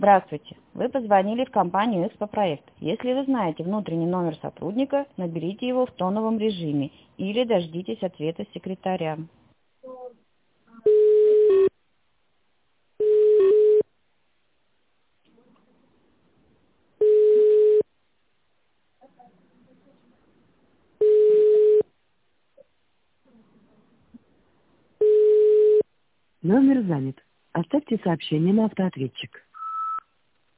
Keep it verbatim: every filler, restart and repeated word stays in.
Здравствуйте. Вы позвонили в компанию «Экспопроект». Если вы знаете внутренний номер сотрудника, наберите его в тоновом режиме или дождитесь ответа секретаря. Номер занят. Оставьте сообщение на автоответчик.